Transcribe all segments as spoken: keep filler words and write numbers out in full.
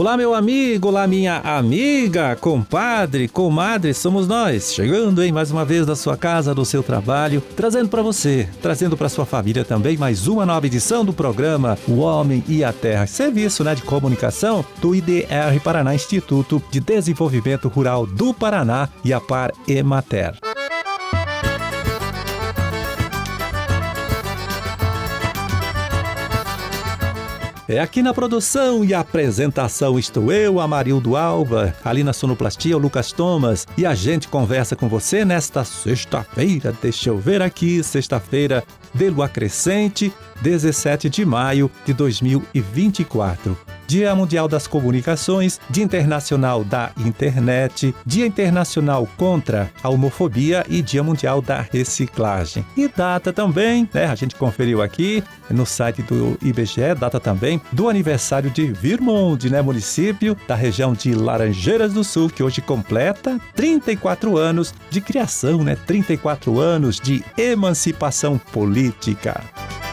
Olá, meu amigo, olá, minha amiga, compadre, comadre, somos nós, chegando, hein, mais uma vez da sua casa, do seu trabalho, trazendo para você, trazendo para sua família também mais uma nova edição do programa O Homem e a Terra, serviço, né, de comunicação do I D R Paraná, Instituto de Desenvolvimento Rural do Paraná e a Par Emater. É aqui na produção e apresentação estou eu, Amarildo Alba, ali na sonoplastia o Lucas Thomas, e a gente conversa com você nesta sexta-feira, deixa eu ver aqui, sexta-feira de lua crescente, dezessete de maio de dois mil e vinte e quatro. Dia Mundial das Comunicações, Dia Internacional da Internet, Dia Internacional contra a Homofobia e Dia Mundial da Reciclagem. E data também, né, a gente conferiu aqui no site do I B G E, data também do aniversário de Virmonde, né, município da região de Laranjeiras do Sul, que hoje completa trinta e quatro anos de criação, né, trinta e quatro anos de emancipação política.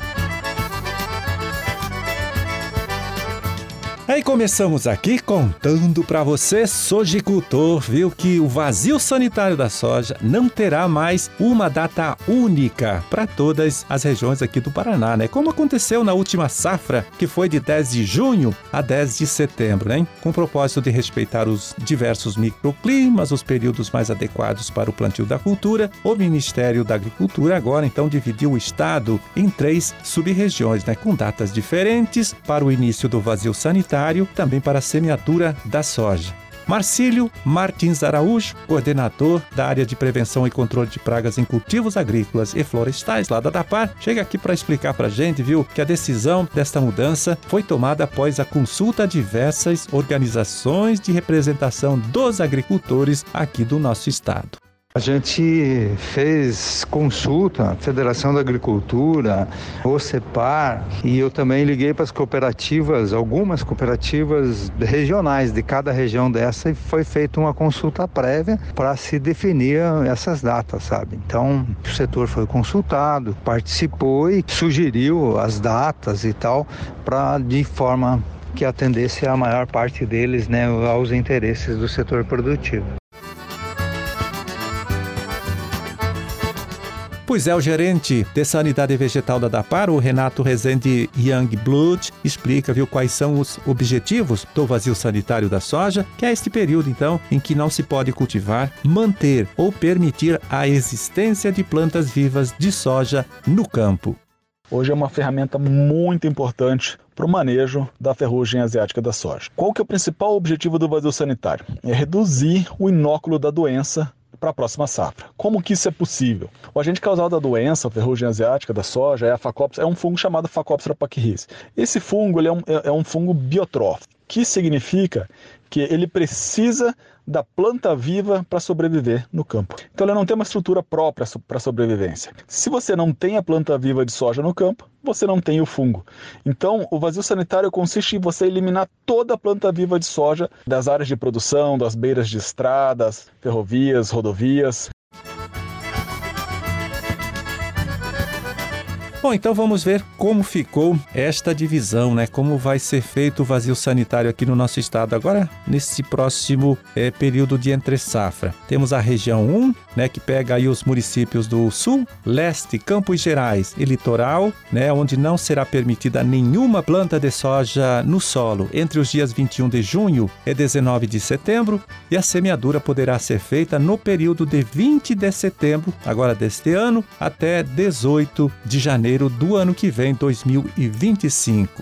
Aí começamos aqui contando para você, sojicultor, viu, que o vazio sanitário da soja não terá mais uma data única para todas as regiões aqui do Paraná, né? Como aconteceu na última safra, que foi de dez de junho a dez de setembro, né? Com o propósito de respeitar os diversos microclimas, os períodos mais adequados para o plantio da cultura, o Ministério da Agricultura agora então dividiu o estado em três sub-regiões, né? Com datas diferentes para o início do vazio sanitário, também para a semeadura da soja. Marcílio Martins Araújo, coordenador da área de prevenção e controle de pragas em cultivos agrícolas e florestais lá da DAPAR, chega aqui para explicar para a gente, viu, que a decisão desta mudança foi tomada após a consulta a diversas organizações de representação dos agricultores aqui do nosso estado. A gente fez consulta, Federação da Agricultura, o CEPAR, e eu também liguei para as cooperativas, algumas cooperativas regionais de cada região dessa, e foi feita uma consulta prévia para se definir essas datas, sabe? Então, o setor foi consultado, participou e sugeriu as datas e tal, para de forma que atendesse a maior parte deles, né, aos interesses do setor produtivo. Pois é, o gerente de Sanidade Vegetal da DAPAR, o Renato Rezende Youngblood, explica, viu, quais são os objetivos do vazio sanitário da soja, que é este período, então, em que não se pode cultivar, manter ou permitir a existência de plantas vivas de soja no campo. Hoje é uma ferramenta muito importante para o manejo da ferrugem asiática da soja. Qual que é o principal objetivo do vazio sanitário? É reduzir o inóculo da doença para a próxima safra. Como que isso é possível? O agente causal da doença, a ferrugem asiática da soja, é a Phacopsis, é um fungo chamado Phacopsis pachyrhis. Esse fungo ele é, um, é um fungo biotrófico, que significa que ele precisa da planta viva para sobreviver no campo. Então ele não tem uma estrutura própria para sobrevivência. Se você não tem a planta viva de soja no campo, você não tem o fungo. Então o vazio sanitário consiste em você eliminar toda a planta viva de soja das áreas de produção, das beiras de estradas, ferrovias, rodovias. Bom, então vamos ver como ficou esta divisão, né? Como vai ser feito o vazio sanitário aqui no nosso estado agora, nesse próximo é, período de entre-safra. Temos a região um, né, que pega aí os municípios do sul, leste, Campos Gerais e litoral, né, onde não será permitida nenhuma planta de soja no solo entre os dias vinte e um de junho e dezenove de setembro, e a semeadura poderá ser feita no período de vinte de setembro, agora deste ano, até dezoito de janeiro do ano que vem, dois mil e vinte e cinco.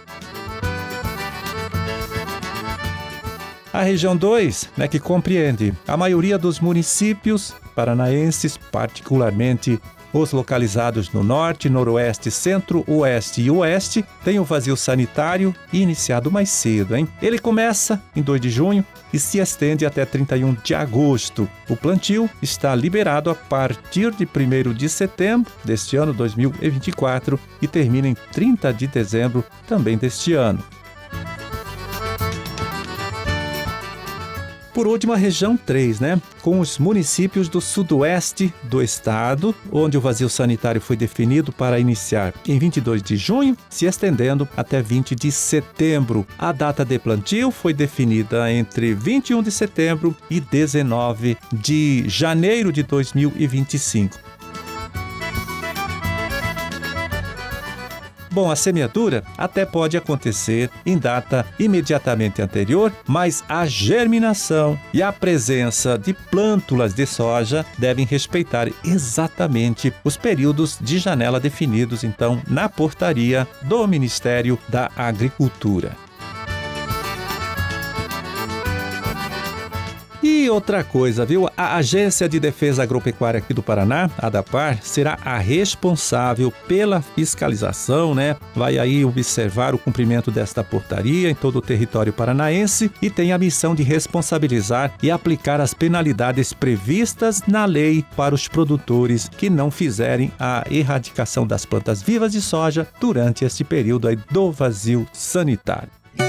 A região dois, né, que compreende a maioria dos municípios paranaenses, particularmente os localizados no norte, noroeste, centro, oeste e oeste, tem o vazio sanitário iniciado mais cedo, hein? Ele começa em dois de junho e se estende até trinta e um de agosto. O plantio está liberado a partir de primeiro de setembro deste ano, dois mil e vinte e quatro, e termina em trinta de dezembro também deste ano. Por último, a região três, né? Com os municípios do sudoeste do estado, onde o vazio sanitário foi definido para iniciar em vinte e dois de junho, se estendendo até vinte de setembro. A data de plantio foi definida entre vinte e um de setembro e dezenove de janeiro de dois mil e vinte e cinco. Bom, a semeadura até pode acontecer em data imediatamente anterior, mas a germinação e a presença de plântulas de soja devem respeitar exatamente os períodos de janela definidos, então, na portaria do Ministério da Agricultura. E outra coisa, viu? A Agência de Defesa Agropecuária aqui do Paraná, a ADAPAR, será a responsável pela fiscalização, né? Vai aí observar o cumprimento desta portaria em todo o território paranaense e tem a missão de responsabilizar e aplicar as penalidades previstas na lei para os produtores que não fizerem a erradicação das plantas vivas de soja durante este período aí do vazio sanitário.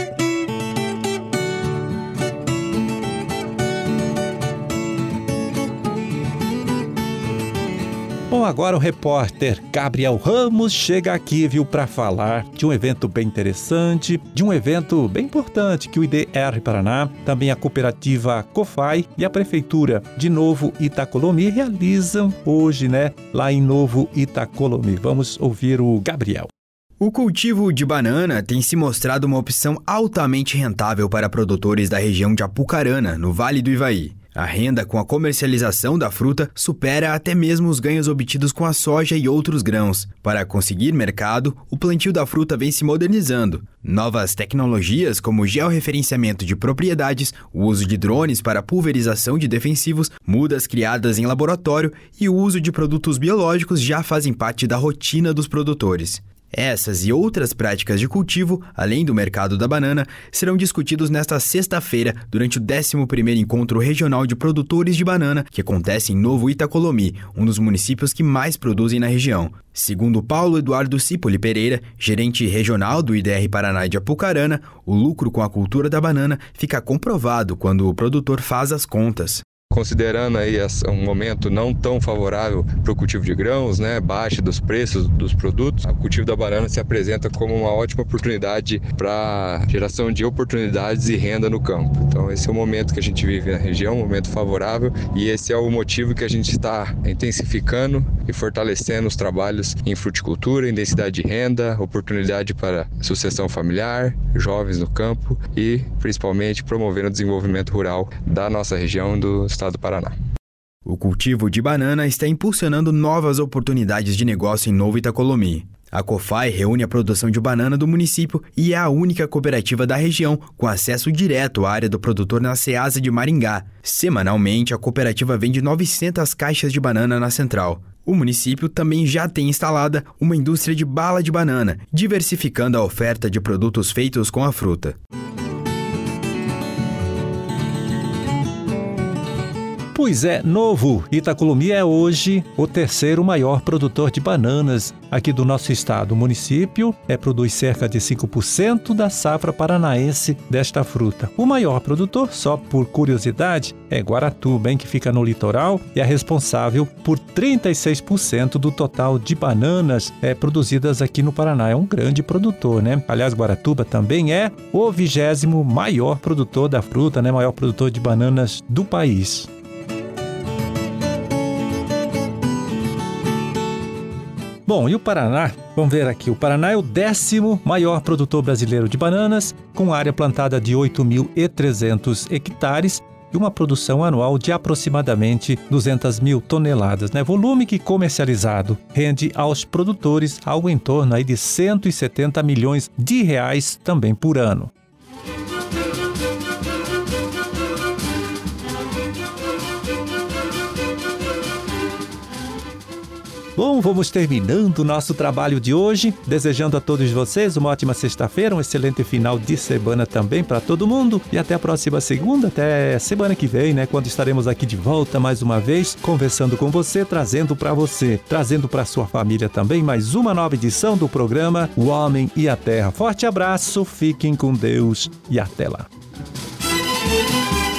Bom, agora o repórter Gabriel Ramos chega aqui, viu, para falar de um evento bem interessante, de um evento bem importante que o I D R Paraná, também a cooperativa COFAI e a Prefeitura de Novo Itacolomi realizam hoje, né, lá em Novo Itacolomi. Vamos ouvir o Gabriel. O cultivo de banana tem se mostrado uma opção altamente rentável para produtores da região de Apucarana, no Vale do Ivaí. A renda com a comercialização da fruta supera até mesmo os ganhos obtidos com a soja e outros grãos. Para conseguir mercado, o plantio da fruta vem se modernizando. Novas tecnologias, como o georreferenciamento de propriedades, o uso de drones para pulverização de defensivos, mudas criadas em laboratório e o uso de produtos biológicos já fazem parte da rotina dos produtores. Essas e outras práticas de cultivo, além do mercado da banana, serão discutidos nesta sexta-feira durante o décimo primeiro Encontro Regional de Produtores de Banana, que acontece em Novo Itacolomi, um dos municípios que mais produzem na região. Segundo Paulo Eduardo Cipoli Pereira, gerente regional do I D R Paraná de Apucarana, o lucro com a cultura da banana fica comprovado quando o produtor faz as contas. Considerando aí um momento não tão favorável para o cultivo de grãos, né, baixa dos preços dos produtos, o cultivo da banana se apresenta como uma ótima oportunidade para geração de oportunidades e renda no campo. Então esse é o momento que a gente vive na região, um momento favorável, e esse é o motivo que a gente está intensificando e fortalecendo os trabalhos em fruticultura, em densidade de renda, oportunidade para sucessão familiar, jovens no campo e principalmente promovendo o desenvolvimento rural da nossa região, do estado do Paraná. O cultivo de banana está impulsionando novas oportunidades de negócio em Novo Itacolomi. A COFAI reúne a produção de banana do município e é a única cooperativa da região com acesso direto à área do produtor na Ceasa de Maringá. Semanalmente, a cooperativa vende novecentas caixas de banana na central. O município também já tem instalada uma indústria de bala de banana, diversificando a oferta de produtos feitos com a fruta. Pois é, Novo Itacolomi é hoje o terceiro maior produtor de bananas aqui do nosso estado. O município é, produz cerca de cinco por cento da safra paranaense desta fruta. O maior produtor, só por curiosidade, é Guaratuba, hein, que fica no litoral e é responsável por trinta e seis por cento do total de bananas é, produzidas aqui no Paraná. É um grande produtor, né? Aliás, Guaratuba também é o vigésimo maior produtor da fruta, né? Maior produtor de bananas do país. Bom, e o Paraná? Vamos ver aqui. O Paraná é o décimo maior produtor brasileiro de bananas, com área plantada de oito mil e trezentos hectares e uma produção anual de aproximadamente duzentas mil toneladas, né? Volume que comercializado rende aos produtores algo em torno aí de cento e setenta milhões de reais também por ano. Bom, vamos terminando o nosso trabalho de hoje, desejando a todos vocês uma ótima sexta-feira, um excelente final de semana também para todo mundo e até a próxima segunda, até semana que vem, né, quando estaremos aqui de volta mais uma vez, conversando com você, trazendo para você, trazendo para sua família também mais uma nova edição do programa O Homem e a Terra. Forte abraço, fiquem com Deus e até lá.